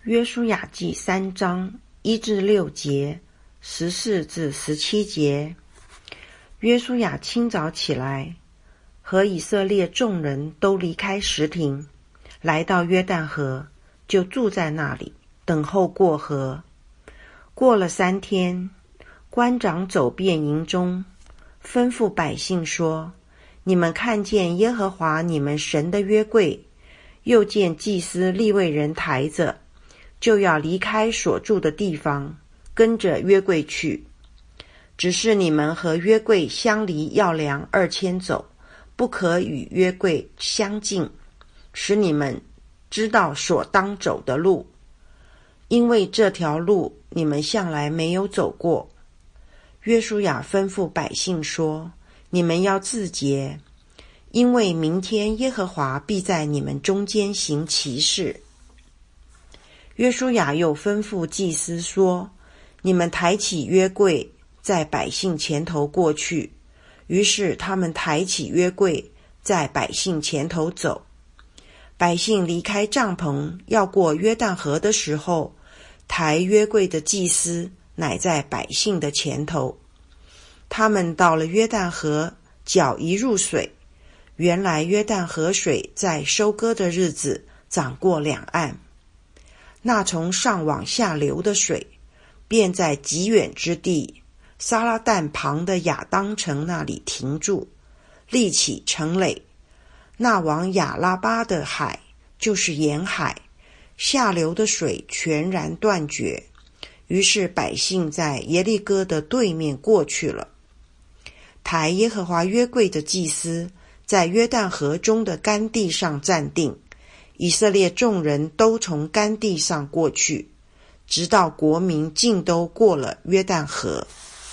约书亚记3章1至6节，14至17节。约书亚清早起来，和以色列众人都离开什亭，来到约旦河，就住在那里，等候过河。过了3天，官长走遍营中，吩咐百姓说：你们看见耶和华你们神的约柜，又见祭司利未人抬着，就要离开所住的地方，跟着约柜去。只是你们和约柜相离要量2000走，不可与约柜相近，使你们知道所当走的路，因为这条路你们向来没有走过。约书亚吩咐百姓说：你们要自洁，因为明天耶和华必在你们中间行奇事。约书亚又吩咐祭司说：你们抬起约柜，在百姓前头过去。于是他们抬起约柜，在百姓前头走。百姓离开帐篷要过约旦河的时候，抬约柜的祭司乃在百姓的前头。他们到了约旦河，脚一入水，原来约旦河水在收割的日子涨过两岸。那从上往下流的水，便在极远之地撒拉旦旁的亚当城那里停住，立起城垒。那往亚拉巴的海就是沿海，下流的水全然断绝。于是百姓在耶利哥的对面过去了。抬耶和华约柜的祭司在约旦河中的干地上站定，以色列众人都从干地上过去，直到国民尽都过了约旦河。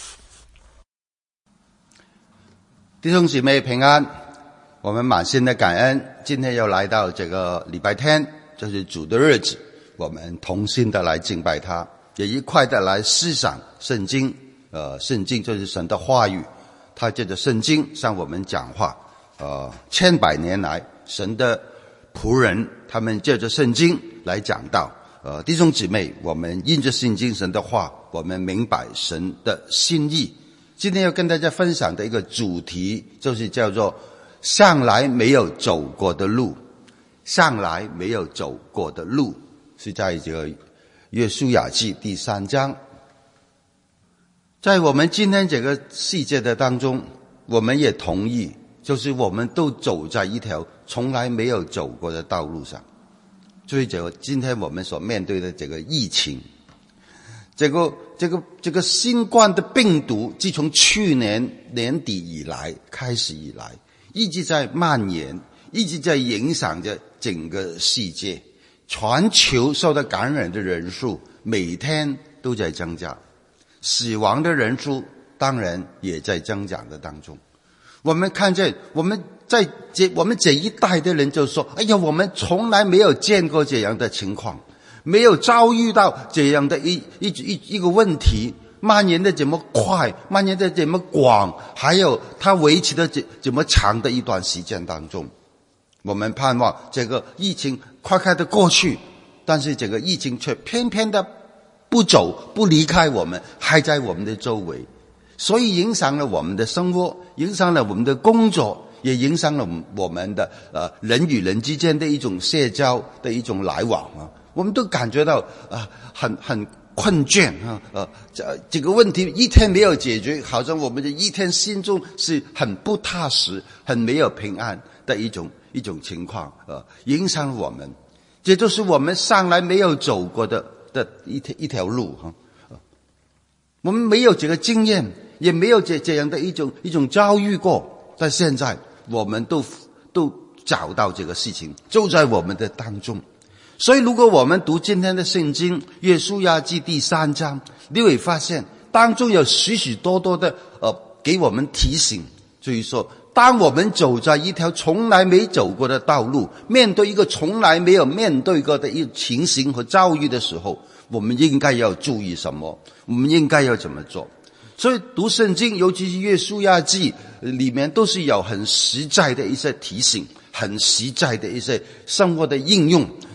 弟兄姊妹平安，我们满心的感恩，今天又来到这个礼拜天，这是主的日子，我们同心的来敬拜他，也一块的来思想圣经。圣经就是神的话语，他借着圣经向我们讲话。千百年来，神的仆人他们借着圣经来讲道。弟兄姊妹，我们因着圣经神的话，我们明白神的心意。今天要跟大家分享的一个主题，就是叫做向来没有走过的路。向来没有走过的路，是在这个约书亚记第3章。在我们今天这个世界的当中，我们也同意，就是我们都走在一条从来没有走过的道路上。所以今天我们所面对的这个疫情，这个新冠的病毒，自从去年年底开始以来，一直在蔓延，一直在影响着整个世界。全球受到感染的人数每天都在增加，死亡的人数当然也在增长的当中。我们看见我们这一代的人就说：哎呀，我们从来没有见过这样的情况，没有遭遇到这样的一个问题，蔓延的这么快，蔓延的这么广，还有它维持的这么长的一段时间当中。我们盼望这个疫情快快的过去，但是这个疫情却偏偏的不走，不离开我们，还在我们的周围，所以影响了我们的生活，影响了我们的工作，也影响了我们的人与人之间的一种社交的一种来往啊。我们都感觉到很困倦啊。这个问题一天没有解决，好像我们的一天心中是很不踏实，很没有平安的一种情况影响了我们。这就是我们向来没有走过的一条路我们没有这个经验，也没有这样的一种遭遇过，但现在我们都找到这个事情就在我们的当中。所以如果我们读今天的圣经约书亚记第3章，你会发现当中有许许多多的给我们提醒。所以说，当我们走在一条从来没走过的道路，面对一个从来没有面对过的一个情形和遭遇的时候，我们应该要注意什么，我们应该要怎么做。所以读圣经，尤其是约书亚记里面，都是有很实在的一些提醒，很实在的一些生活的应用。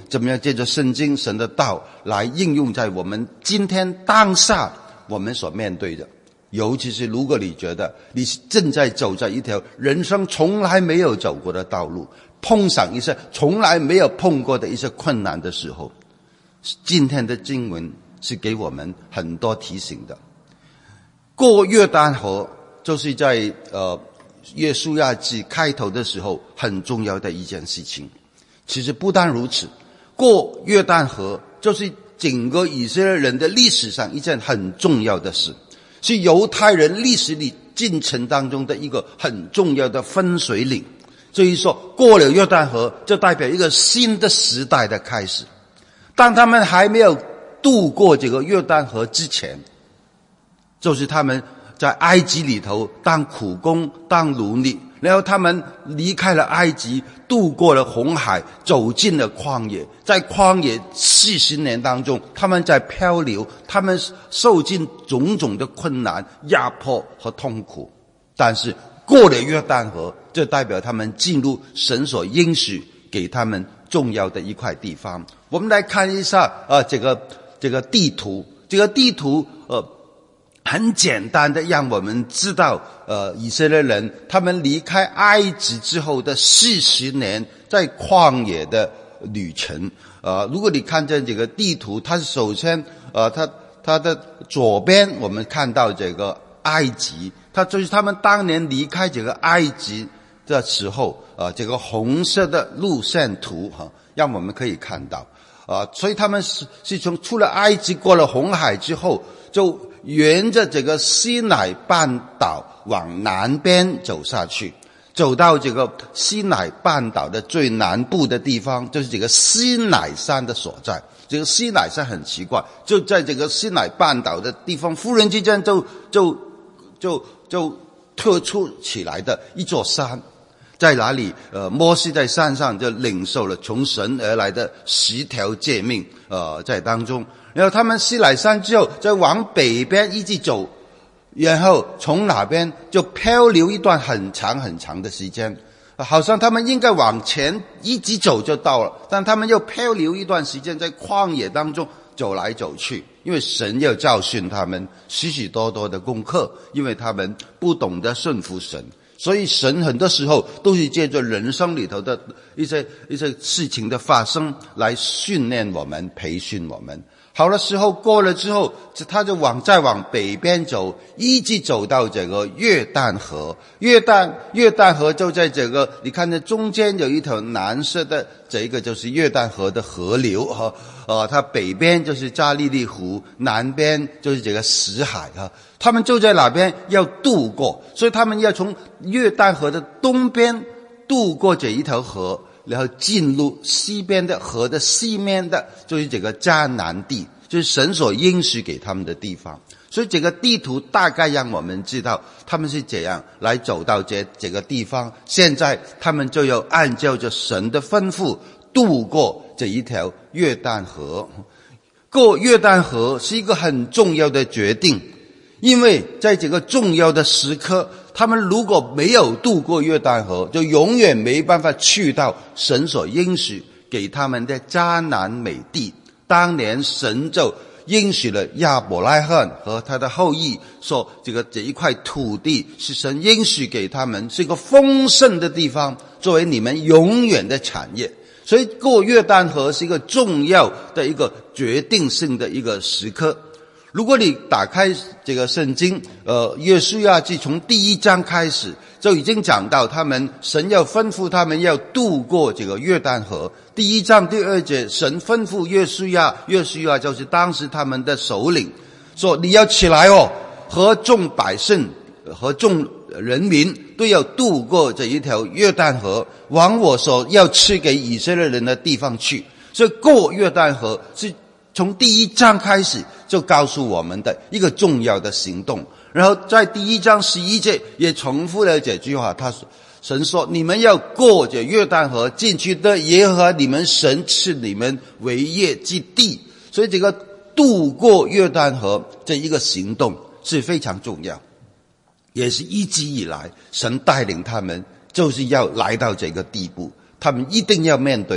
怎么样借着圣经神的道来应用在我们今天当下我们所面对的。尤其是如果你觉得你正在走在一条人生从来没有走过的道路，碰上一些从来没有碰过的一些困难的时候，今天的经文是给我们很多提醒的。过约旦河就是在约书亚记开头的时候很重要的一件事情。其实不但如此，过约旦河就是整个以色列人的历史上一件很重要的事，是犹太人历史里进程当中的一个很重要的分水岭。所以说过了约旦河就代表一个新的时代的开始。当他们还没有渡过这个约旦河之前，就是他们在埃及里头当苦工当奴隶，然后他们离开了埃及，渡过了红海，走进了旷野。在旷野40年当中，他们在漂流，他们受尽种种的困难压迫和痛苦。但是过了约旦河，这代表他们进入神所应许给他们重要的一块地方。我们来看一下这个地图。这个地图很简单的让我们知道以色列人他们离开埃及之后的40年在旷野的旅程。如果你看见这个地图，它首先它的左边我们看到这个埃及，它就是他们当年离开这个埃及的时候这个红色的路线图让我们可以看到所以他们是从出了埃及过了红海之后，就沿着这个西乃半岛往南边走下去，走到这个西乃半岛的最南部的地方，就是这个西乃山的所在。这个西乃山很奇怪，就在这个西乃半岛的地方，忽然之间就特出起来的一座山。在哪里？摩西在山上就领受了从神而来的10条诫命在当中。然后他们西乃山之后再往北边一直走，然后从那边就漂流一段很长很长的时间，好像他们应该往前一直走就到了，但他们又漂流一段时间，在旷野当中走来走去，因为神要教训他们许许多多的功课，因为他们不懂得顺服神。所以神很多时候都是借着人生里头的一些事情的发生来训练我们，培训我们。好的时候过了之后，他就再往北边走，一直走到这个约旦河。约旦河就在这个，你看这中间有一条蓝色的，这个就是约旦河的河流它北边就是加利利湖，南边就是这个死海他们就在那边要渡过，所以他们要从约旦河的东边渡过这一条河，然后进入西边的河的西面的，就是这个迦南地，就是神所应许给他们的地方。所以这个地图大概让我们知道他们是怎样来走到这个地方。现在他们就要按照着神的吩咐渡过这一条约旦河。过约旦河是一个很重要的决定，因为在这个重要的时刻，他们如果没有渡过约旦河，就永远没办法去到神所应许给他们的迦南美地。当年神就应许了亚伯拉罕和他的后裔，说这一块土地是神应许给他们，是一个丰盛的地方，作为你们永远的产业。所以过约旦河是一个重要的一个决定性的一个时刻。如果你打开这个圣经约书亚记从第1章开始就已经讲到神要吩咐他们要渡过这个约旦河。第1章第2节，神吩咐约书亚就是当时他们的首领，说你要起来和众百姓和众人民都要渡过这一条约旦河，往我所要赐给以色列人的地方去。所以过约旦河是从第1章开始就告诉我们的一个重要的行动。然后在第1章11节也重复了这句话，神说你们要过这约旦河进去的耶和华你们神赐你们为业之地。所以这个渡过约旦河这一个行动是非常重要，也是一直以来神带领他们就是要来到这个地步，他们一定要面对的。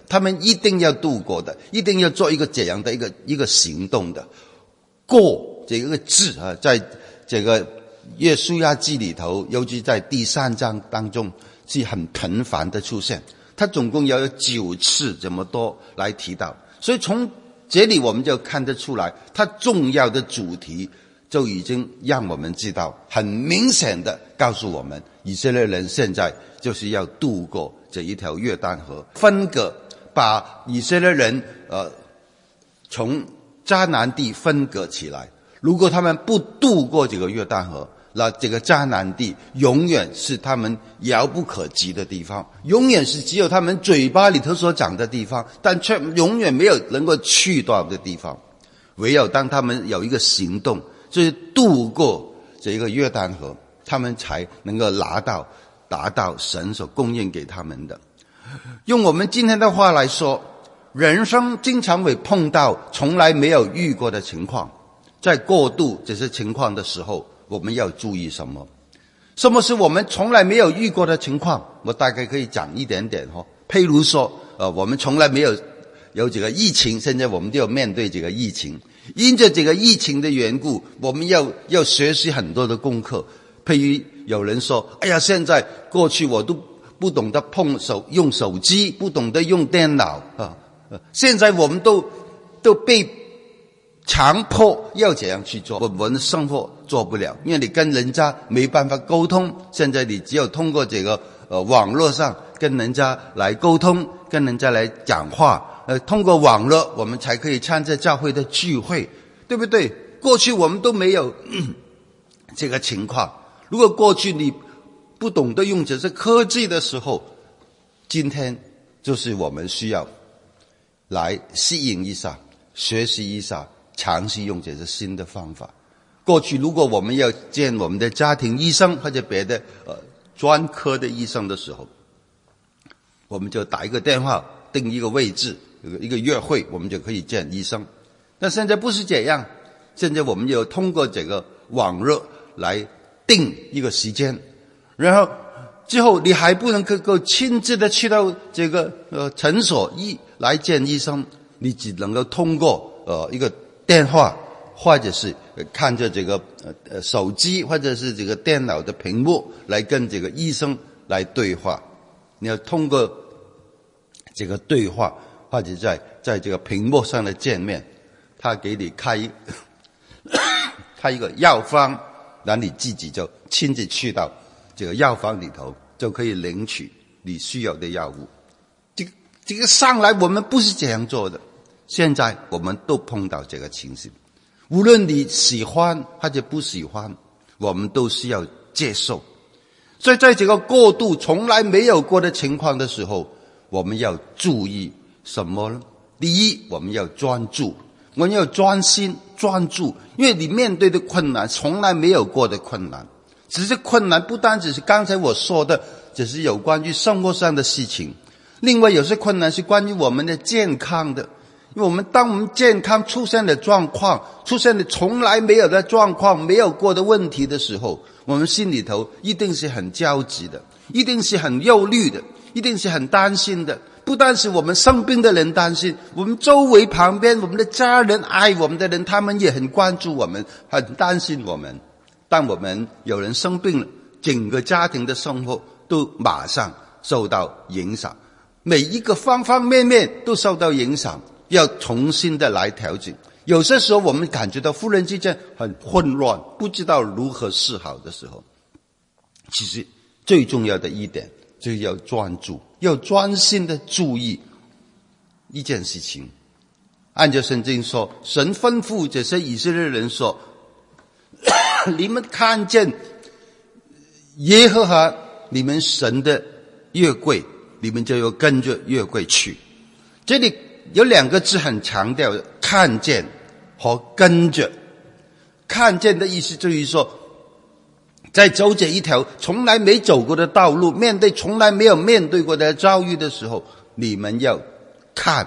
他们一定要度过的，一定要做一个这样的一个行动的。过这个字啊，在这个约书亚记里头，尤其在第3章当中是很频繁的出现，它总共要有9次这么多来提到，所以从这里我们就看得出来，它重要的主题就已经让我们知道，很明显的告诉我们，以色列人现在就是要渡过这一条约旦河，分割，把以色列人从迦南地分割起来。如果他们不渡过这个约旦河，那这个迦南地永远是他们遥不可及的地方，永远是只有他们嘴巴里头所讲的地方，但却永远没有能够去到的地方。唯有当他们有一个行动，就是渡过这个约旦河，他们才能够达到神所供应给他们的。用我们今天的话来说，人生经常会碰到从来没有遇过的情况，在过渡这些情况的时候，我们要注意什么？什么是我们从来没有遇过的情况？我大概可以讲一点点譬如说我们从来没有这个疫情，现在我们就要面对这个疫情，因着这个疫情的缘故，我们要学习很多的功课。譬如有人说，哎呀，现在过去我都不懂得用手机，不懂得用电脑现在我们都被强迫要这样去做，我们的生活做不了，因为你跟人家没办法沟通，现在你只有通过这个网络上跟人家来沟通，跟人家来讲话，通过网络我们才可以参加教会的聚会，对不对？过去我们都没有这个情况。如果过去你不懂得用这些科技的时候，今天就是我们需要来适应一下，学习一下，尝试用这些新的方法。过去如果我们要见我们的家庭医生或者别的专科的医生的时候，我们就打一个电话，定一个位置，一个约会，我们就可以见医生。但现在不是这样，现在我们要通过这个网络来定一个时间，然后之后你还不能够亲自的去到这个诊所来见医生，你只能够通过一个电话，或者是看着这个手机或者是这个电脑的屏幕来跟这个医生来对话。你要通过这个对话或者在这个屏幕上的见面，他给你开一个药方，然后你自己就亲自去到这个药房里头，就可以领取你需要的药物。这个上来我们不是这样做的，现在我们都碰到这个情形，无论你喜欢或者不喜欢，我们都是要接受。所以在这个过渡从来没有过的情况的时候，我们要注意什么呢？第一，我们要专注，我们要专心专注，因为你面对的困难从来没有过的困难。只是困难不单只是刚才我说的，只是有关于生活上的事情，另外有些困难是关于我们的健康的。因为当我们健康出现的状况，出现的从来没有的状况，没有过的问题的时候，我们心里头一定是很焦急的，一定是很忧虑的，一定是很担心的。不但是我们生病的人担心，我们周围旁边我们的家人爱我们的人，他们也很关注我们，很担心我们。当我们有人生病了，整个家庭的生活都马上受到影响，每一个方方面面都受到影响，要重新的来调整。有些时候我们感觉到忽然之间很混乱，不知道如何是好的时候，其实最重要的一点就是要专注，要专心的注意一件事情。按照圣经说，神吩咐这些以色列人说，你们看见耶和华你们神的约柜，你们就要跟着约柜去。这里有两个字很强调的，看见和跟着。看见的意思就是说，在走这一条从来没走过的道路，面对从来没有面对过的遭遇的时候，你们要看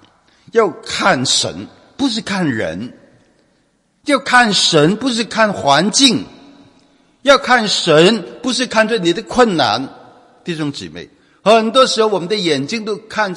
神，不是看人；要看神，不是看环境；要看神，不是看着你的困难。弟兄姊妹，很多时候我们的眼睛都看在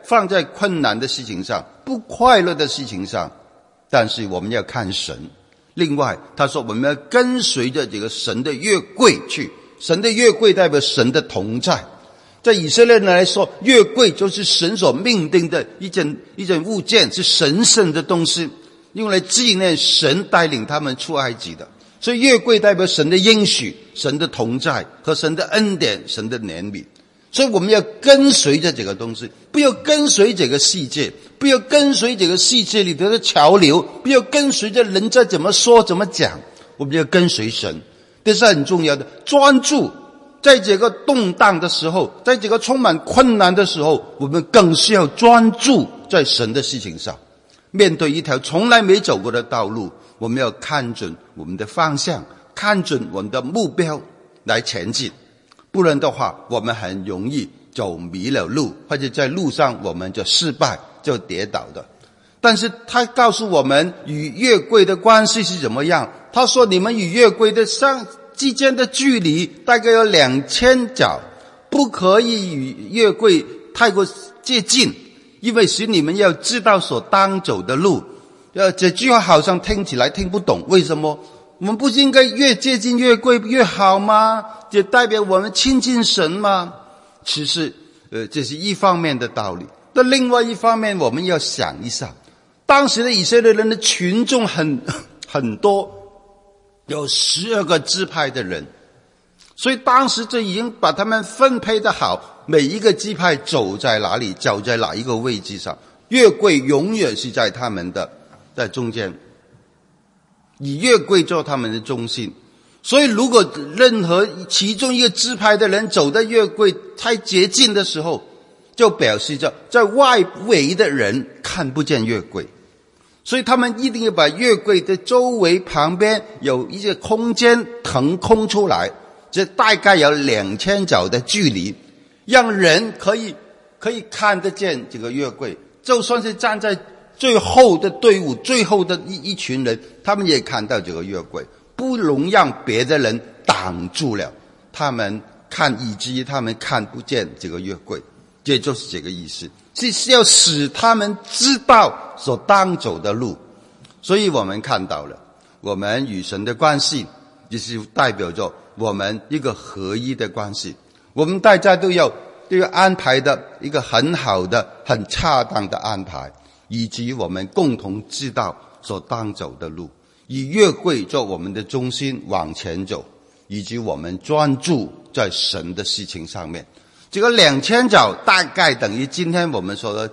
放在困难的事情上，不快乐的事情上，但是我们要看神。另外他说我们要跟随着这个神的约柜去，神的约柜代表神的同在。在以色列人来说，约柜就是神所命定的一件物件，是神圣的东西，用来纪念神带领他们出埃及的。所以约柜代表神的应许，神的同在和神的恩典，神的怜悯。所以我们要跟随着这个东西，不要跟随这个世界，不要跟随这个世界里头的潮流，不要跟随着人家怎么说怎么讲，我们要跟随神。这是很重要的，专注在这个动荡的时候，在这个充满困难的时候，我们更需要专注在神的事情上。面对一条从来没走过的道路，我们要看准我们的方向，看准我们的目标来前进。不然的话，我们很容易走迷了路，或者在路上我们就失败，就跌倒的。但是他告诉我们与约柜的关系是怎么样。他说你们与约柜的之间的距离大概有2000角，不可以与约柜太过接近，因为使你们要知道所当走的路。这句话好像听起来听不懂，为什么？我们不是应该越接近约柜越好吗？这代表我们亲近神吗？其实这是一方面的道理。但另外一方面，我们要想一下，当时的以色列人的群众很多，有12个支派的人，所以当时就已经把他们分配得好，每一个支派走在哪里，走在哪一个位置上，约柜永远是在他们的在中间，以约柜做他们的中心。所以如果任何其中一个支派的人走到约柜太接近的时候，就表示着在外围的人看不见约柜，所以他们一定要把约柜的周围旁边有一些空间腾空出来，这大概有2000角的距离，让人可以看得见这个约柜。就算是站在最后的队伍，最后的一群人，他们也看到这个约柜，不容让别的人挡住了他们看，以至于他们看不见这个约柜。这就是这个意思，是要使他们知道所当走的路。所以我们看到了，我们与神的关系就是代表着我们一个合一的关系。我们大家都要安排的一个很好的很恰当的安排，以及我们共同知道所当走的路，以约柜做我们的中心往前走，以及我们专注在神的事情上面。这个2000角大概等于今天我们说的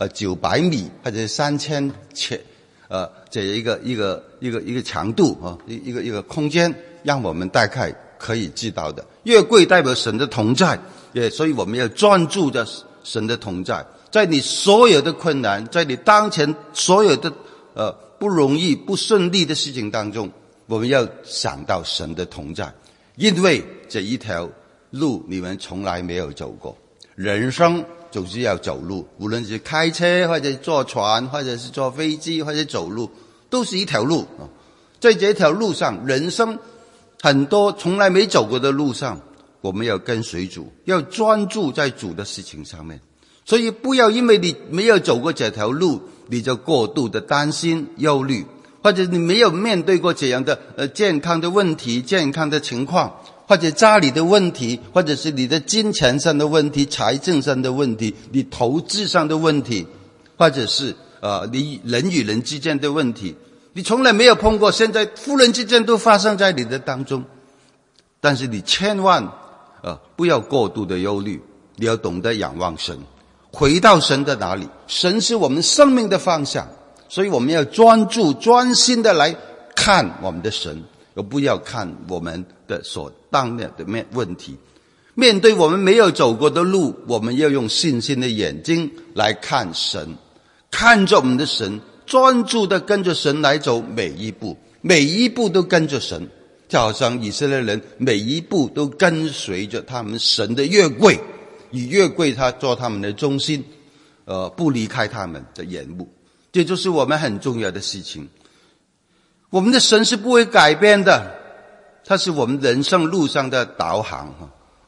900米或者3000尺这一个长度啊，一个空间，让我们大概可以知道的。约柜代表神的同在，所以我们要专注在神的同在，在你所有的困难，在你当前所有的不容易不顺利的事情当中，我们要想到神的同在，因为这一条路你们从来没有走过。人生就是要走路，无论是开车或者坐船或者是坐飞机或者走路，都是一条路。在这条路上，人生很多从来没走过的路上，我们要跟随主，要专注在主的事情上面。所以不要因为你没有走过这条路，你就过度的担心忧虑，或者你没有面对过这样的健康的问题、健康的情况，或者家里的问题，或者是你的金钱上的问题、财政上的问题，你投资上的问题，或者是你人与人之间的问题，你从来没有碰过，现在忽然之间都发生在你的当中。但是你千万不要过度的忧虑，你要懂得仰望神，回到神的哪里？神是我们生命的方向，所以我们要专注专心的来看我们的神，而不要看我们的所当的问题。面对我们没有走过的路，我们要用信心的眼睛来看神，看着我们的神，专注的跟着神来走每一步，每一步都跟着神，就好像以色列人每一步都跟随着他们神的约柜，以约柜他做他们的中心，不离开他们的眼目。这就是我们很重要的事情。我们的神是不会改变的，他是我们人生路上的导航。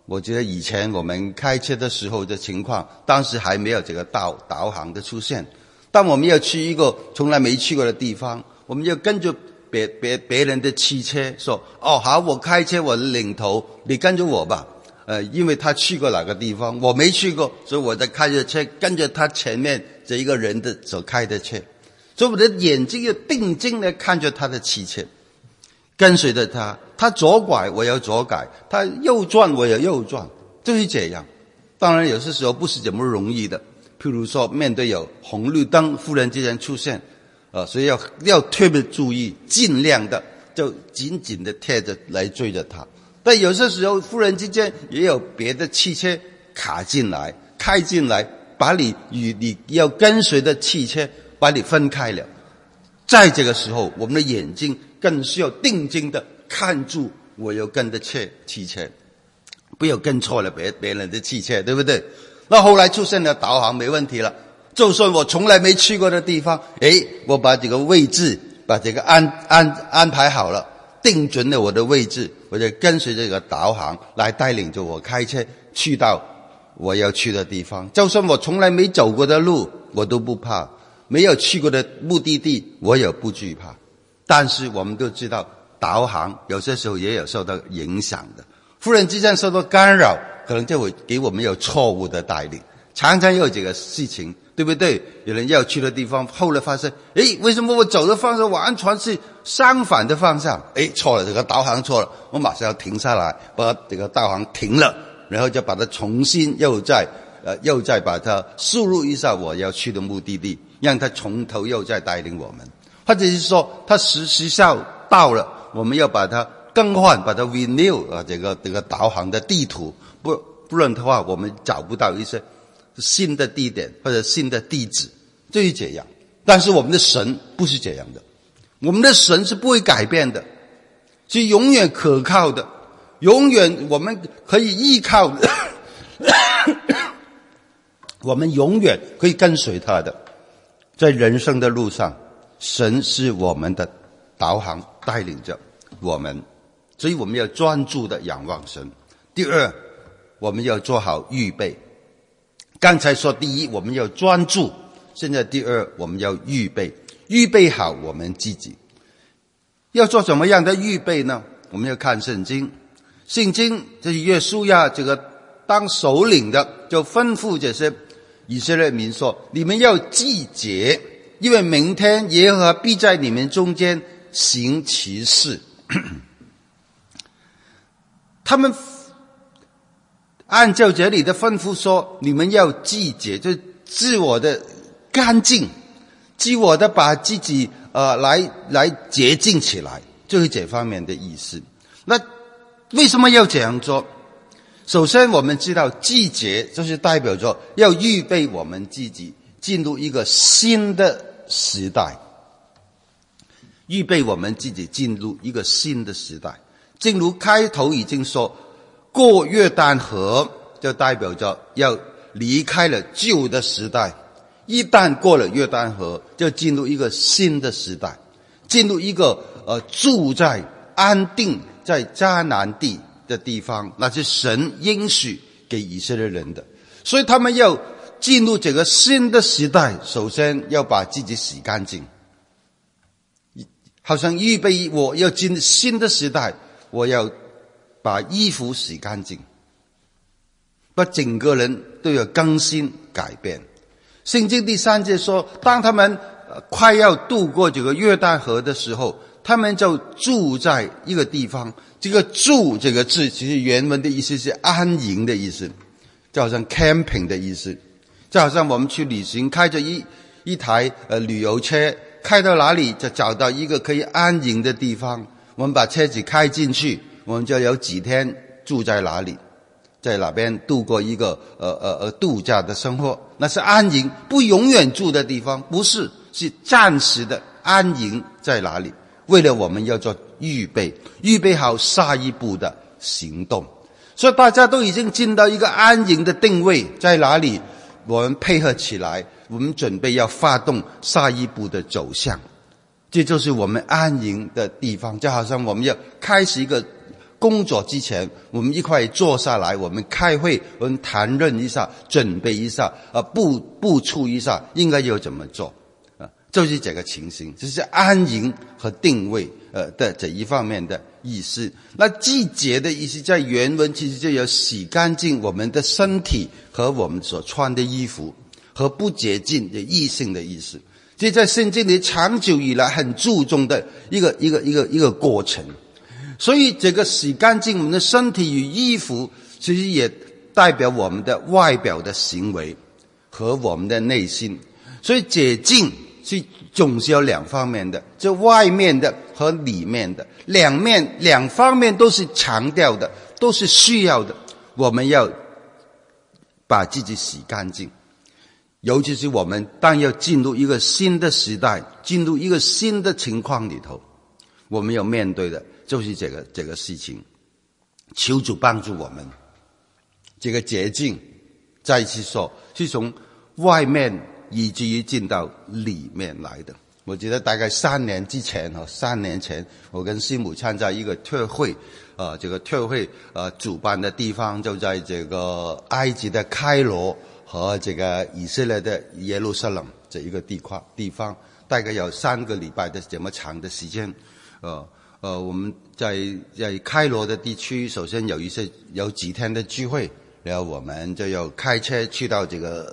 我觉得以前我们开车的时候的情况，当时还没有这个导航的出现。当我们要去一个从来没去过的地方，我们要跟着别人的汽车说，哦好，我开车我领头，你跟着我吧。因为他去过哪个地方，我没去过，所以我在开着车跟着他前面这一个人的所开的车，所以我的眼睛要定睛地看着他的汽车，跟随着他，他左拐我要左拐，他右转我要右转，就是这样。当然有些时候不是这么容易的，譬如说面对有红绿灯忽然之间出现，所以要特别注意，尽量的就紧紧的贴着来追着他。但有些时候忽然之间也有别的汽车卡进来开进来，把你与你要跟随的汽车把你分开了。在这个时候我们的眼睛更需要定睛的看住我要跟的汽车，不要跟错了别人的汽车，对不对？那后来出现了导航没问题了，就算我从来没去过的地方，我把这个位置把这个安排好了，定准了我的位置，我就跟随这个导航来带领着我开车去到我要去的地方。就算我从来没走过的路我都不怕，没有去过的目的地我也不惧怕。但是我们都知道导航有些时候也有受到影响的，忽然之间受到干扰，可能就会给我们有错误的带领，常常有这个事情，对不对？有人要去的地方，后来发现为什么我走的方向完全是相反的方向？错了，这个导航错了，我马上要停下来，把这个导航停了，然后就把它重新又再把它输入一下我要去的目的地，让它从头又再带领我们。或者是说它时效到了，我们要把它更换，把它 renew 这个导航的地图，不然的话我们找不到一些新的地点或者新的地址，就是这样。但是我们的神不是这样的，我们的神是不会改变的，是永远可靠的，永远我们可以依靠的我们永远可以跟随他的。在人生的路上，神是我们的导航，带领着我们，所以我们要专注的仰望神。第二，我们要做好预备。刚才说第一我们要专注，现在第二我们要预备好我们自己。要做什么样的预备呢？我们要看圣经就是约书亚这个当首领的，就吩咐这些以色列民说，你们要记节，因为明天耶和华必在你们中间行奇事。他们按照这里的吩咐说，你们要记节，就自我的干净，自我的把自己来洁净起来，就是这方面的意思。那为什么要这样做？首先我们知道记节就是代表着要预备我们自己进入一个新的时代，预备我们自己进入一个新的时代。正如开头已经说，过约旦河就代表着要离开了旧的时代，一旦过了约旦河，就进入一个新的时代，进入一个住在安定在迦南地的地方，那是神应许给以色列人的。所以他们要进入这个新的时代，首先要把自己洗干净，好像预备我要进新的时代，我要把衣服洗干净，把整个人都要更新改变。圣经第3节说，当他们快要渡过这个约旦河的时候，他们就住在一个地方。这个住这个字其实原文的意思是安营的意思，就好像 camping 的意思，就好像我们去旅行，开着一台旅游车，开到哪里就找到一个可以安营的地方，我们把车子开进去，我们就有几天住在哪里，在哪边度过一个度假的生活，那是安营，不永远住的地方，不是，是暂时的安营在哪里。为了我们要做预备好下一步的行动。所以大家都已经进到一个安营的定位，在哪里我们配合起来，我们准备要发动下一步的走向，这就是我们安营的地方。就好像我们要开始一个工作之前，我们一块坐下来，我们开会，我们谈论一下，准备一下，部署一下应该要怎么做，就是这个情形，就是安营和定位的这一方面的意思。那季节的意思在原文其实就有洗干净我们的身体和我们所穿的衣服，和不洁净的异性的意思。这在圣经里长久以来很注重的一个过程。所以这个洗干净我们的身体与衣服，其实也代表我们的外表的行为和我们的内心。所以洁净是总是有两方面的，就外面的和里面的，两方面都是强调的，都是需要的。我们要把自己洗干净，尤其是我们当要进入一个新的时代，进入一个新的情况里头，我们要面对的就是这个事情。求主帮助我们，这个洁净再一次说是从外面以至于进到里面来的。我记得大概3年前我跟师母参加一个特会，这个特会主办的地方就在这个埃及的开罗和这个以色列的耶路撒冷这一个地方，大概有3个礼拜的这么长的时间。我们在开罗的地区，首先有几天的聚会，然后我们就要开车去到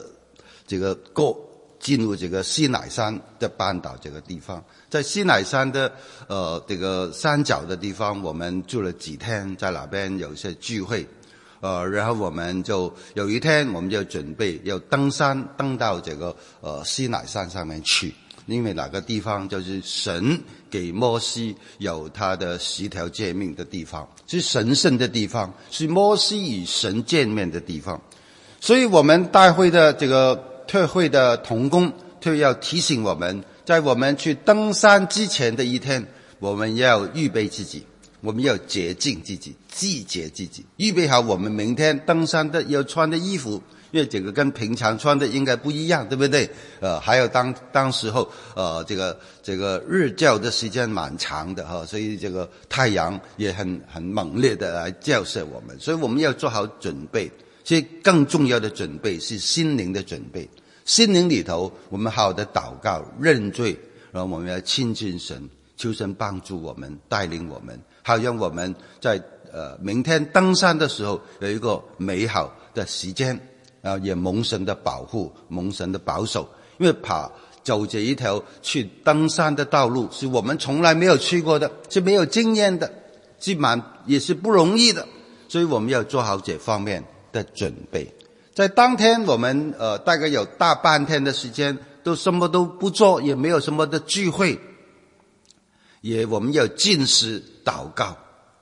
进入这个西乃山的半岛这个地方。在西乃山的这个山脚的地方，我们住了几天，在那边有一些聚会。然后我们就有一天我们就准备要登山，登到这个西乃山上面去，因为那个地方就是神给摩西有他的10条诫命的地方，是神圣的地方，是摩西与神见面的地方。所以我们大会的这个特会的同工就要提醒我们，在我们去登山之前的一天，我们要预备自己，我们要洁净自己，季节自己，预备好我们明天登山的要穿的衣服，因为这个跟平常穿的应该不一样，对不对？还有当时候这个日照的时间蛮长的所以这个太阳也很猛烈的来照射我们，所以我们要做好准备。所以更重要的准备是心灵的准备。心灵里头我们好好的祷告认罪，然后我们要亲近神，求神帮助我们，带领我们，好让我们在明天登山的时候有一个美好的时间，也蒙神的保护，蒙神的保守。因为走这一条去登山的道路是我们从来没有去过的，是没有经验的，也是不容易的，所以我们要做好这方面的准备。在当天我们大概有大半天的时间都什么都不做，也没有什么的聚会，我们要禁食祷告。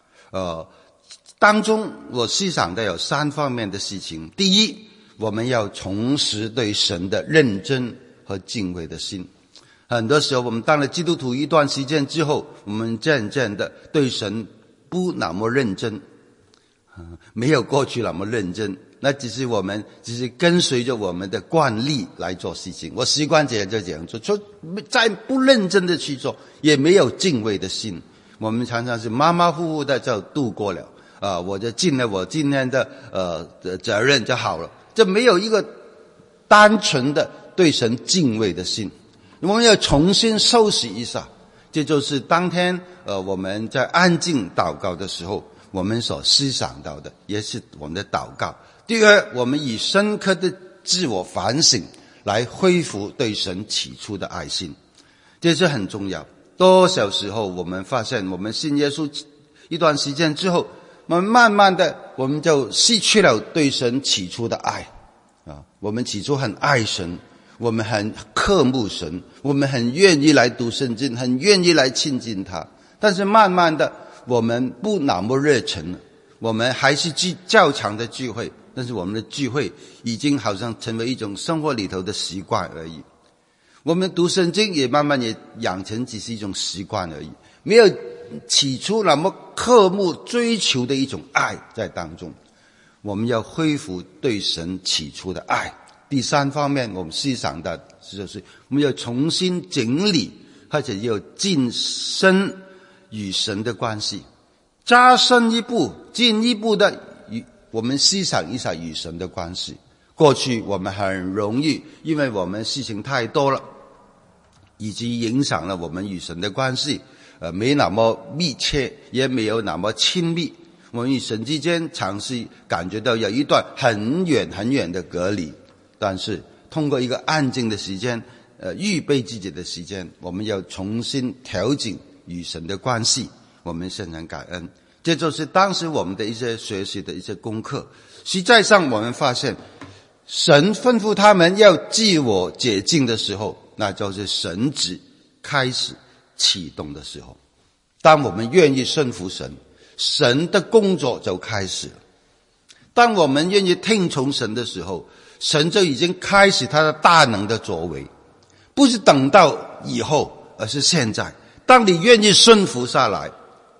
当中我思想的有3方面的事情。第一，我们要重拾对神的认真和敬畏的心。很多时候我们当了基督徒一段时间之后，我们渐渐的对神不那么认真，没有过去那么认真，那只是跟随着我们的惯例来做事情。我习惯这样就这样做，再不认真的去做，也没有敬畏的心。我们常常是马马虎虎的就度过了，我就尽了我今天的责任就好了，这没有一个单纯的对神敬畏的心。我们要重新收拾一下，这就是当天我们在安静祷告的时候我们所思想到的，也是我们的祷告。第二，我们以深刻的自我反省来恢复对神起初的爱心，这是很重要。多少时候我们发现我们信耶稣一段时间之后，我们慢慢的我们就失去了对神起初的爱我们起初很爱神，我们很渴慕神，我们很愿意来读圣经，很愿意来亲近他，但是慢慢的我们不那么热忱了，我们还是较长的聚会，但是我们的聚会已经好像成为一种生活里头的习惯而已。我们读圣经也慢慢也养成只是一种习惯而已，没有起初那么渴慕追求的一种爱在当中。我们要恢复对神起初的爱。第3方面我们思想的就是我们要重新整理或者要晋升与神的关系。 加深一步、进一步的我们思想一下与神的关系。过去我们很容易，因为我们事情太多了，以及影响了我们与神的关系，没那么密切，也没有那么亲密。我们与神之间尝试感觉到有一段很远很远的隔离，但是通过一个安静的时间，预备自己的时间，我们要重新调整与神的关系，我们深深感恩。这就是当时我们的一些学习的一些功课。实在上我们发现，神吩咐他们要自我洁净的时候，那就是神旨开始启动的时候。当我们愿意顺服神，神的工作就开始了。当我们愿意听从神的时候，神就已经开始他的大能的作为，不是等到以后，而是现在。当你愿意顺服下来，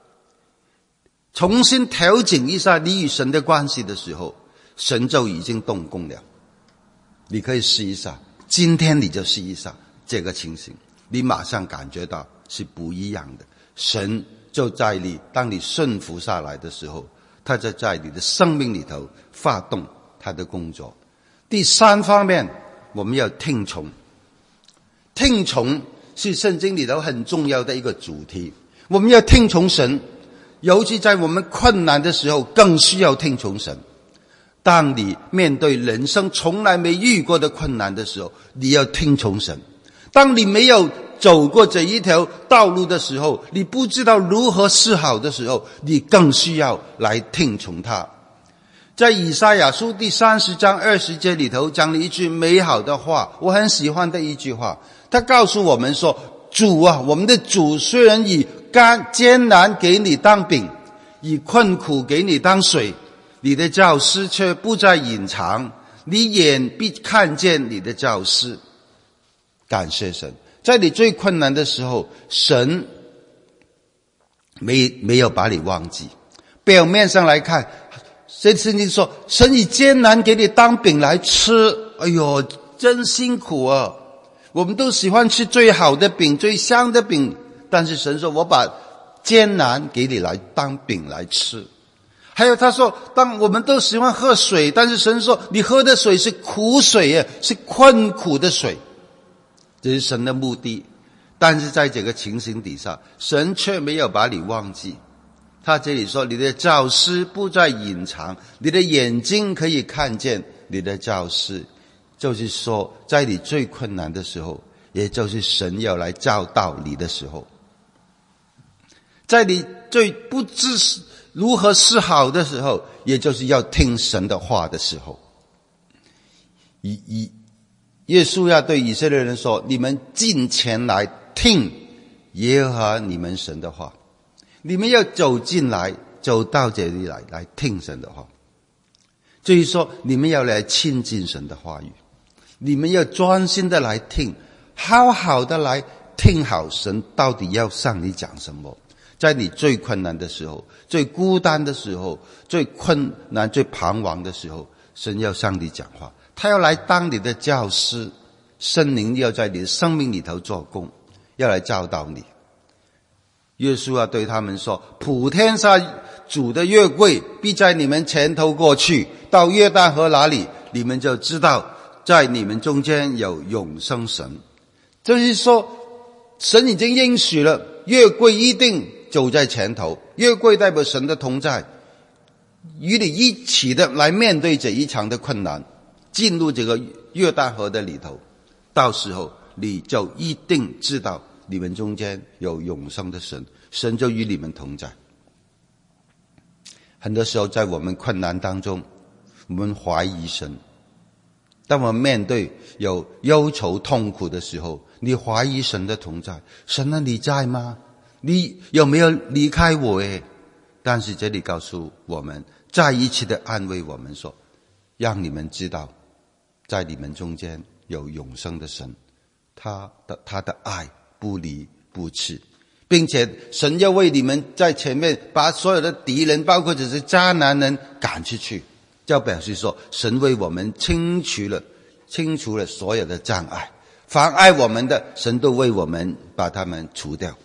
重新调整一下你与神的关系的时候，神就已经动工了。你可以试一下，今天你就试一下这个情形，你马上感觉到是不一样的。神就在你当你顺服下来的时候，他就在你的生命里头发动他的工作。第三方面，我们要听从。听从是圣经里头很重要的一个主题。我们要听从神，尤其在我们困难的时候更需要听从神。当你面对人生从来没遇过的困难的时候，你要听从神。当你没有走过这一条道路的时候，你不知道如何是好的时候，你更需要来听从他。在以赛亚书第30章20节里头讲了一句美好的话，我很喜欢的一句话。他告诉我们说，主啊，我们的主虽然以艰难给你当饼，以困苦给你当水，你的教师却不再隐藏，你眼必看见你的教师。感谢神，在你最困难的时候，神没有把你忘记。表面上来看，圣经说神以艰难给你当饼来吃，哎呦，真辛苦啊！我们都喜欢吃最好的饼，最香的饼，但是神说我把艰难给你来当饼来吃。还有他说，当我们都喜欢喝水，但是神说你喝的水是苦水耶，是困苦的水。这是神的目的。但是在这个情形底下，神却没有把你忘记。他这里说，你的教师不再隐藏，你的眼睛可以看见你的教师。就是说，在你最困难的时候，也就是神要来教导你的时候，在你最不知如何是好的时候，也就是要听神的话的时候。耶稣要对以色列人说，你们进前来听耶和华你们神的话。你们要走进来，走到这里来听神的话。所以说，你们要来亲近神的话语，你们要专心的来听，好好的来听好神到底要向你讲什么。在你最困难的时候，最孤单的时候，最困难最彷徨的时候，神要向你讲话，他要来当你的教师，圣灵要在你的生命里头做工，要来教导你。耶稣要对他们说，普天下主的约柜必在你们前头过去，到约旦河那里，你们就知道在你们中间有永生神。就是说，神已经应许了，约柜一定走在前头，约柜代表神的同在，与你一起的来面对这一场的困难，进入这个约旦河的里头，到时候你就一定知道你们中间有永生的神，神就与你们同在。很多时候在我们困难当中，我们怀疑神。当我们面对有忧愁痛苦的时候，你怀疑神的同在，神啊，你在吗？你有没有离开我耶？但是这里告诉我们，再一次的安慰我们说，让你们知道在你们中间有永生的神，他的爱不离不弃，并且神要为你们在前面把所有的敌人，包括这些渣男人赶出去，就表示说神为我们清除了所有的障碍，妨碍我们的，神都为我们把他们除掉。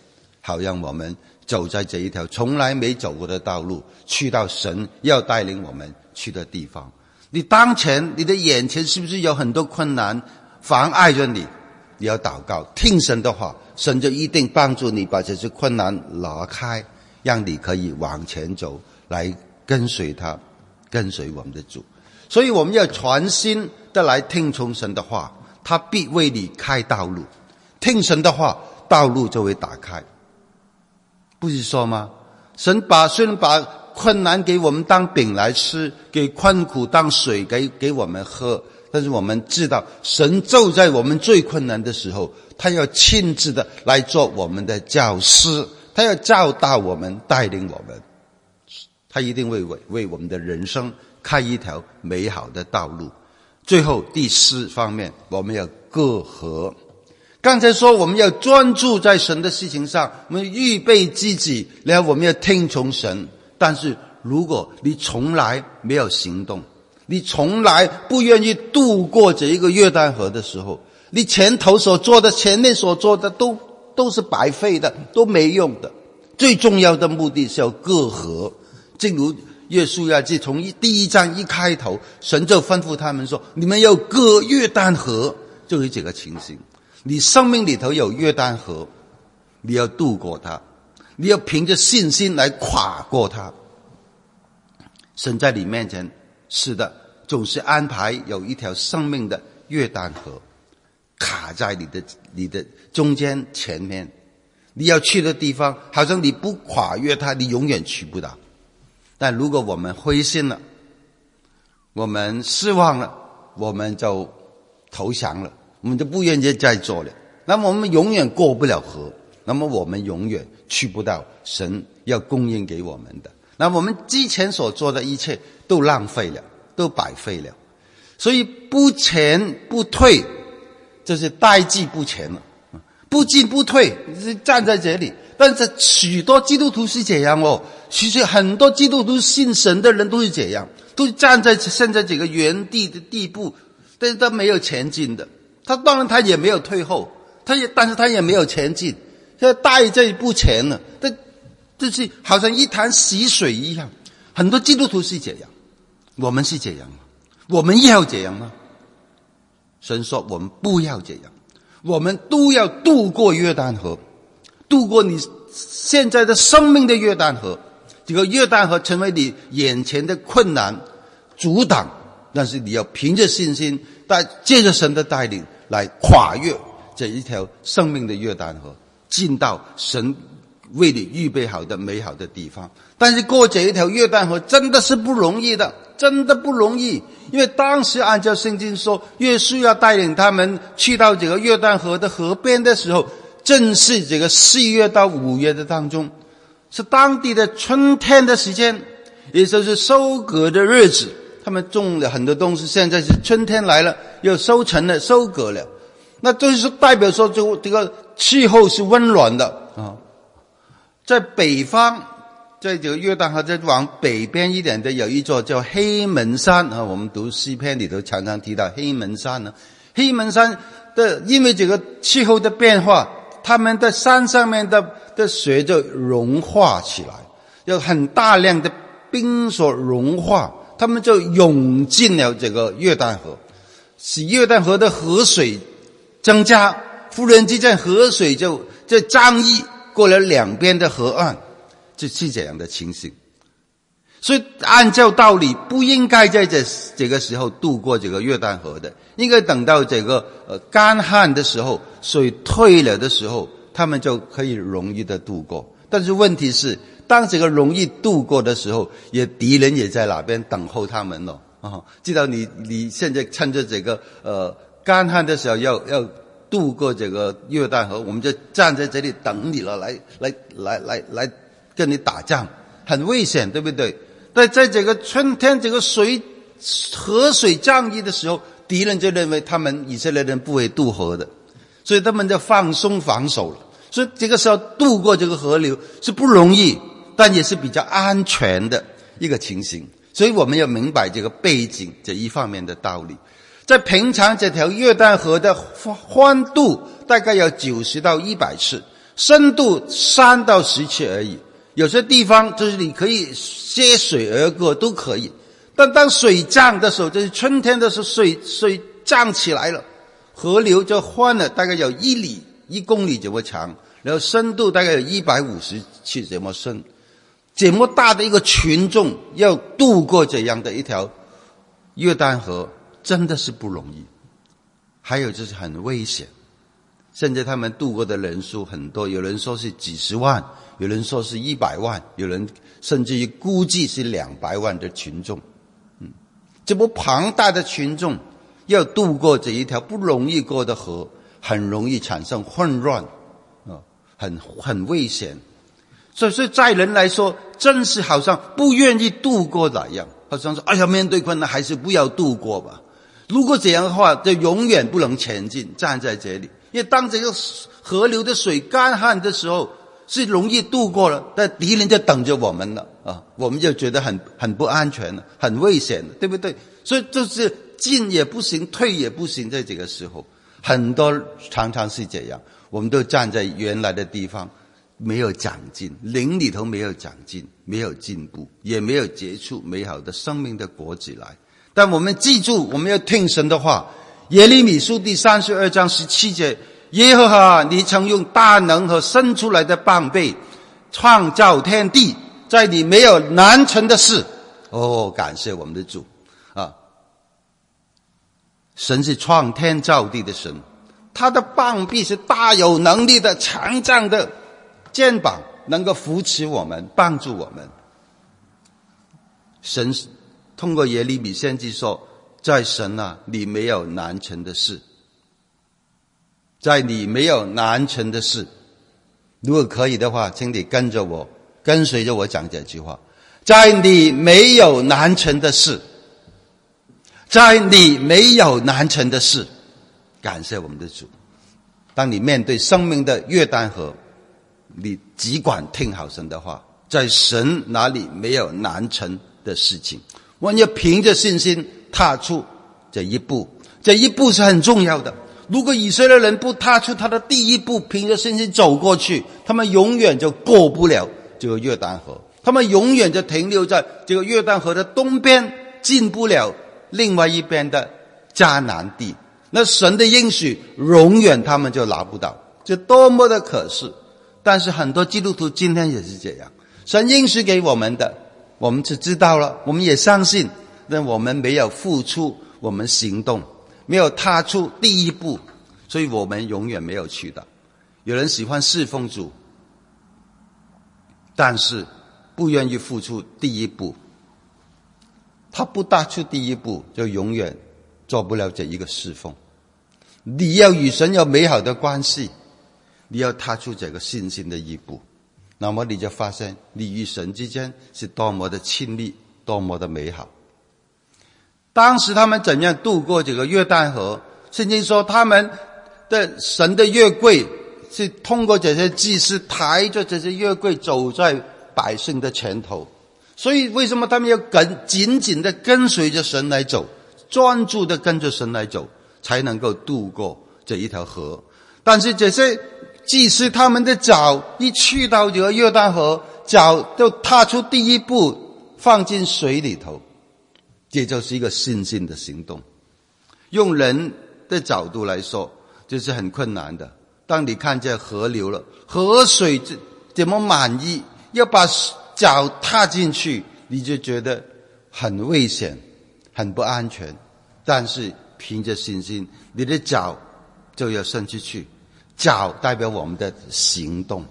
好让我们走在这一条从来没走过的道路，去到神要带领我们去的地方。你当前你的眼前是不是有很多困难妨碍着你？你要祷告，听神的话，神就一定帮助你把这些困难拿开，让你可以往前走，来跟随他，跟随我们的主。所以我们要全心的来听从神的话，他必为你开道路。听神的话，道路就会打开。不是说吗？神虽然把困难给我们当饼来吃，给困苦当水给我们喝，但是我们知道神就在我们最困难的时候，他要亲自的来做我们的教师，他要教导我们，带领我们，他一定会为我们的人生开一条美好的道路。最后第4方面，我们要各合。刚才说我们要专注在神的事情上，我们预备自己，然后我们要听从神。但是如果你从来没有行动，你从来不愿意渡过这一个约旦河的时候，你前面所做的都是白费的，都没用的。最重要的目的是要各合。正如约书亚记从第1章一开头，神就吩咐他们说，你们要各约旦河，就是这个情形。你生命里头有约旦河，你要渡过它，你要凭着信心来跨过它。神在你面前，是的，总是安排有一条生命的约旦河卡在你的中间前面，你要去的地方，好像你不跨越它，你永远去不到。但如果我们灰心了，我们失望了，我们就投降了，我们就不愿意再做了，那么我们永远过不了河，那么我们永远去不到神要供应给我们的，那么我们之前所做的一切都浪费了，都白费了。所以不前不退，就是代际不前了，不进不退，站在这里。但是许多基督徒是这样哦，其实很多基督徒信神的人都是这样，都站在现在这个原地的地步，但是他没有前进的。他当然他也没有退后，但是他也没有前进，现在代际不前了，就是好像一潭死水一样。很多基督徒是这样，我们是这样吗？我们要这样吗？神说我们不要这样，我们都要渡过约旦河，渡过你现在的生命的约旦河。这个约旦河成为你眼前的困难阻挡，但是你要凭着信心，借着神的带领来跨越这一条生命的约旦河，进到神为你预备好的美好的地方。但是过这一条约旦河真的是不容易的，真的不容易。因为当时按照圣经说，约书亚带领他们去到这个约旦河的河边的时候，正是这个4月到5月的当中，是当地的春天的时间，也就是收割的日子。他们种了很多东西，现在是春天来了，又收成了，收割了。那就是代表说这个气候是温暖的啊。在北方，在这个约旦河再往北边一点的有一座叫黑门山啊，我们读诗篇里头常常提到黑门山呢。黑门山的因为这个气候的变化，他们的山上面的水就融化起来，有很大量的冰所融化，他们就涌进了这个约旦河，使约旦河的河水增加，忽然之间河水就涨溢过了两边的河岸，就是这样的情形。所以按照道理不应该在这个时候渡过这个约旦河的，应该等到这个干旱的时候，水退了的时候，他们就可以容易的渡过。但是问题是，当这个容易渡过的时候，敌人也在那边等候他们了啊！知道你现在趁着这个干旱的时候要渡过这个约旦河，我们就站在这里等你了，来跟你打仗，很危险，对不对？但在这个春天，这个河水涨溢的时候，敌人就认为以色列人不会渡河的，所以他们就放松防守了。所以这个时候渡过这个河流是不容易，但也是比较安全的一个情形。所以我们要明白这个背景这一方面的道理。在平常这条约旦河的宽度大概有90到100尺， 深度3到10尺而已。有些地方就是你可以接水而过都可以，但当水涨的时候，就是春天的时候，水涨起来了，河流就换了，大概有1公里这么长，然后深度大概有150尺这么深。这么大的一个群众要渡过这样的一条约旦河，真的是不容易。还有就是很危险，甚至他们渡过的人数很多，有人说是几十万，有人说是100万，有人甚至于估计是200万的群众。这么庞大的群众要渡过这一条不容易过的河，很容易产生混乱，很危险。所以在人来说，真是好像不愿意渡过那样，好像说，哎呀，面对困难还是不要渡过吧。如果这样的话，就永远不能前进，站在这里。因为当这个河流的水干旱的时候，是容易渡过了，但敌人就等着我们了啊，我们就觉得很不安全了，很危险了，对不对？所以就是进也不行，退也不行，在这个时候，很多常常是这样，我们都站在原来的地方，没有长进，灵里头没有长进，没有进步，也没有结出美好的生命的果子来。但我们记住，我们要听神的话。耶利米书第32章17节，耶和华，你曾用大能和伸出来的膀臂创造天地，在你没有难成的事。感谢我们的主啊！神是创天造地的神，他的膀臂是大有能力的，强壮的肩膀能够扶持我们，帮助我们。神通过耶利米先知说，在神啊，你没有难成的事，在你没有难成的事。如果可以的话，请你跟随着我讲这句话，在你没有难成的事，在你没有难成的事。感谢我们的主。当你面对生命的约旦河，你只管听好神的话，在神哪里没有难成的事情。我们要凭着信心踏出这一步，这一步是很重要的。如果以色列人不踏出他的第一步，凭着信心走过去，他们永远就过不了这个约旦河，他们永远就停留在这个约旦河的东边，进不了另外一边的迦南地。那神的应许永远他们就拿不到，这多么的可惜。但是很多基督徒今天也是这样，神应许给我们的，我们是知道了，我们也相信，但我们没有付出，我们行动没有踏出第一步，所以我们永远没有去到。有人喜欢侍奉主，但是不愿意付出第一步，他不踏出第一步，就永远做不了这一个侍奉。你要与神有美好的关系，你要踏出这个信心的一步，那么你就发现你与神之间是多么的亲密，多么的美好。当时他们怎样渡过这个约旦河？圣经说他们的神的约柜是通过这些祭司抬着这些约柜走在百姓的前头，所以为什么他们要紧紧的跟随着神来走，专注的跟着神来走，才能够渡过这一条河。但是这些祭司他们的脚一去到这个约旦河，脚就踏出第一步，放进水里头，这就是一个信心的行动。用人的角度来说，就是很困难的。当你看见河流了，河水怎么满溢，要把脚踏进去，你就觉得很危险，很不安全。但是凭着信心，你的脚就要伸出去，脚代表我们的行动，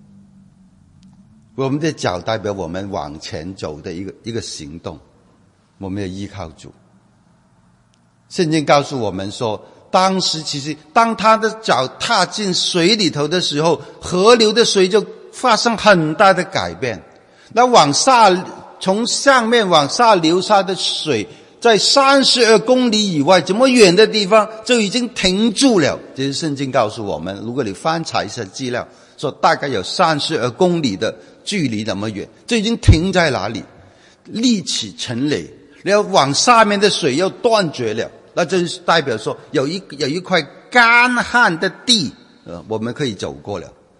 我们的脚代表我们往前走的一个行动，我们要依靠主。圣经告诉我们说，当时其实当他的脚踏进水里头的时候，河流的水就发生很大的改变。那往下，从上面往下流下的水，在32公里以外这么远的地方就已经停住了。这是圣经告诉我们，如果你翻查一下资料，说大概有32公里的距离那么远，就已经停在哪里，立起成垒，然后往下面的水又断绝了。那就是代表说有一块干旱的地，我们可以走过了啊。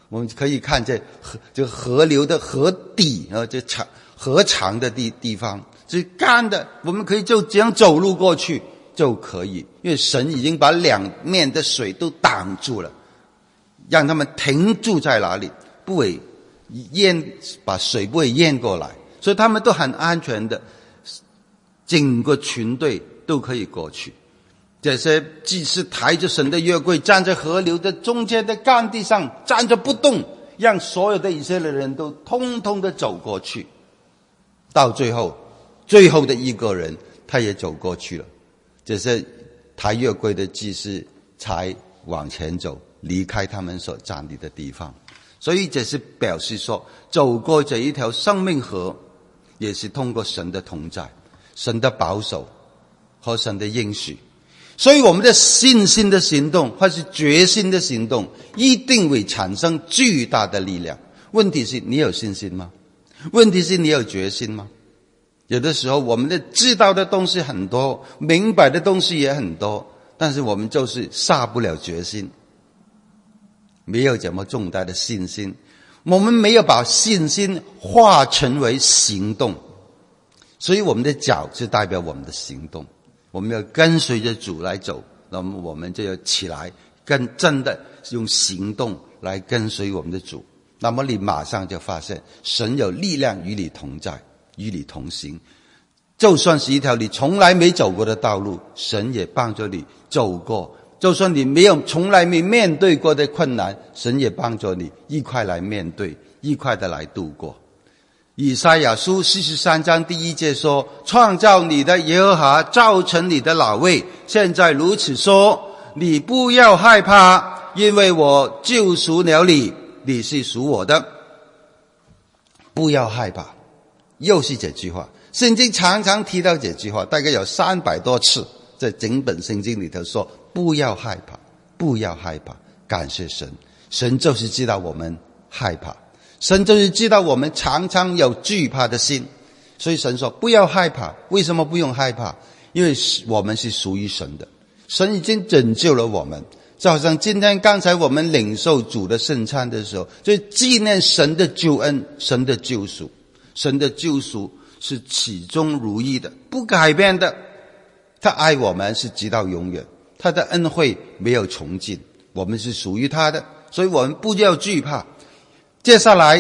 我们可以看见河流的河底河长的地方是干的，我们可以就这样走路过去就可以，因为神已经把两面的水都挡住了，让他们停住在哪里，不会把水不会淹过来，所以他们都很安全的，整个群队都可以过去。这些祭司抬着神的约柜，站在河流的中间的干地上站着不动，让所有的以色列人都通通的走过去。到最后的一个人他也走过去了，这些抬约柜的祭司才往前走，离开他们所站立的地方。所以这是表示说，走过这一条生命河也是通过神的同在，神的保守和神的应许。所以我们的信心的行动或是决心的行动一定会产生巨大的力量。问题是你有信心吗？问题是你有决心吗？有的时候我们知道的东西很多，明白的东西也很多，但是我们就是下不了决心，没有这么重大的信心，我们没有把信心化成为行动。所以我们的脚是代表我们的行动，我们要跟随着主来走，那么我们就要起来真的用行动来跟随我们的主，那么你马上就发现神有力量与你同在，与你同行。就算是一条你从来没走过的道路，神也帮助你走过。就算你从来没面对过的困难，神也帮助你一块来面对，一块的来度过。以赛亚书43章第1节说，创造你的耶和华造成你的老位，现在如此说，你不要害怕，因为我救赎了你，你是属我的。不要害怕，又是这句话，圣经常常提到这句话，大概有300多次，在整本圣经里头说不要害怕，不要害怕。感谢神，神就是知道我们害怕，神就是知道我们常常有惧怕的心，所以神说不要害怕。为什么不用害怕？因为我们是属于神的，神已经拯救了我们。就好像今天刚才我们领受主的圣餐的时候，就纪念神的救恩，神的救赎。神的救赎是始终如一的，不改变的，他爱我们是直到永远，他的恩惠没有穷尽，我们是属于他的，所以我们不要惧怕。接下来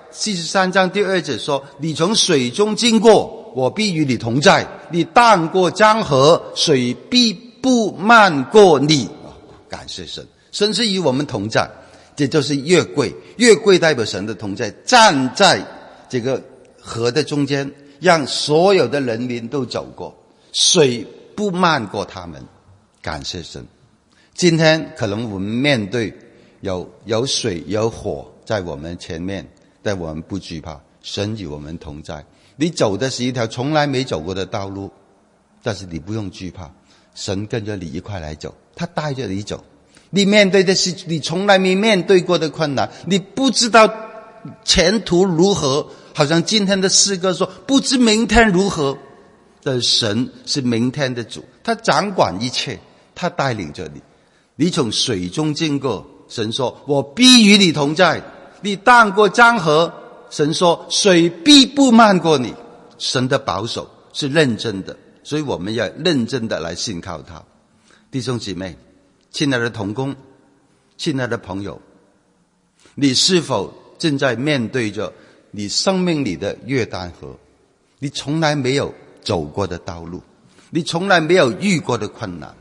43章第2节说，你从水中经过，我必与你同在，你荡过江河，水必不漫过你。感谢神，神是与我们同在，这就是约柜。约柜代表神的同在，站在这个河的中间，让所有的人民都走过，水不漫过他们。感谢神。今天可能我们面对有水有火在我们前面，但我们不惧怕，神与我们同在。你走的是一条从来没走过的道路，但是你不用惧怕，神跟着你一块来走，他带着你走。你面对的是你从来没面对过的困难，你不知道前途如何，好像今天的诗歌说不知明天如何，但神是明天的主，他掌管一切，他带领着你。你从水中经过，神说我必与你同在，你荡过江河，神说水必不漫过你。神的保守是认真的，所以我们要认真的来信靠他。弟兄姐妹，亲爱的同工，亲爱的朋友，你是否正在面对着你生命里的约旦河？你从来没有走过的道路，你从来没有遇过的困难，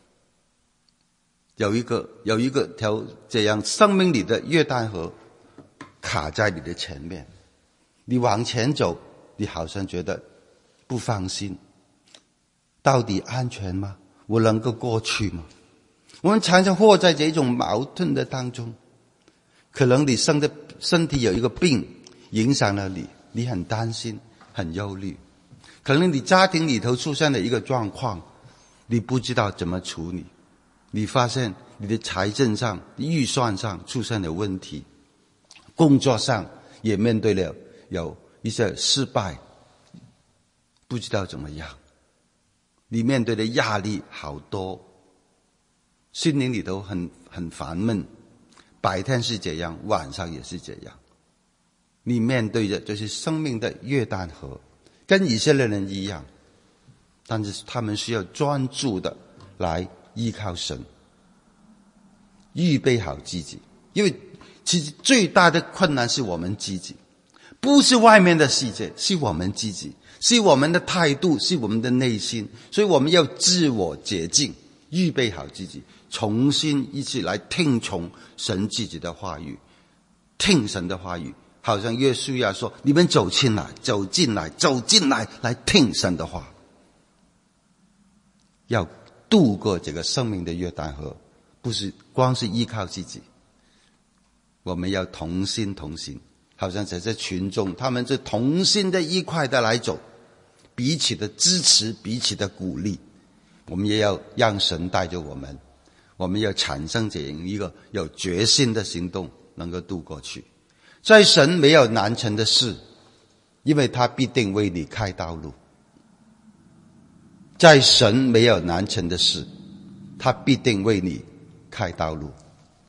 有一个条这样生命里的约旦河卡在你的前面，你往前走，你好像觉得不放心，到底安全吗？我能够过去吗？我们常常活在这种矛盾的当中，可能你身体有一个病影响了你，你很担心很忧虑，可能你家庭里头出现了一个状况，你不知道怎么处理，你发现你的财政上预算上出现了问题，工作上也面对了有一些失败，不知道怎么样，你面对的压力好多，心灵里头很烦闷， 白天是这样，晚上也是这样。你面对着就是生命的约旦河，跟以色列人一样，但是他们需要专注的来依靠神，预备好自己。因为其实最大的困难是我们自己，不是外面的世界，是我们自己，是我们的态度，是我们的内心。所以我们要自我洁净，预备好自己，重新一起来听从神自己的话语，听神的话语。好像约书亚说，你们走进来，走进来，走进来，来听神的话。要渡过这个生命的约旦河，不是光是依靠自己，我们要同心同行。好像在这群众，他们是同心的一块的来走，彼此的支持，彼此的鼓励。我们也要让神带着我们，我们要产生这样一个有决心的行动，能够渡过去。在神没有难成的事，因为他必定为你开道路。在神没有难成的事，他必定为你开道路。